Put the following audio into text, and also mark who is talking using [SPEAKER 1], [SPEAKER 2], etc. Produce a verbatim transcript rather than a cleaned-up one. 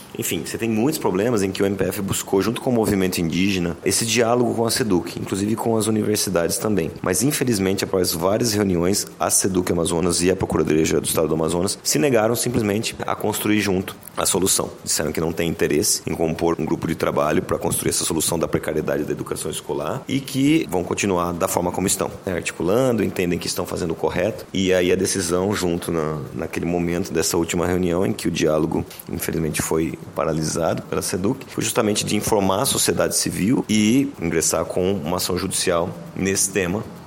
[SPEAKER 1] Enfim, você tem muitos problemas em que o M P F buscou, junto com o movimento indígena, esse diálogo com a SEDUC, inclusive com as universidades também. Mas, infelizmente, após várias reuniões, a SEDUC Amazonas e a Procuradoria do Estado do Amazonas se negaram simplesmente a construir junto a solução. Disseram que não tem interesse em compor um grupo de trabalho para construir essa solução da precariedade da educação escolar e que vão continuar da forma como estão, né? Articulando, entendem que estão fazendo o correto. E aí a decisão, junto na, naquele momento dessa última reunião em que o diálogo, infelizmente, foi paralisado pela SEDUC, foi justamente de informar a sociedade civil e ingressar com uma ação judicial nesse tema,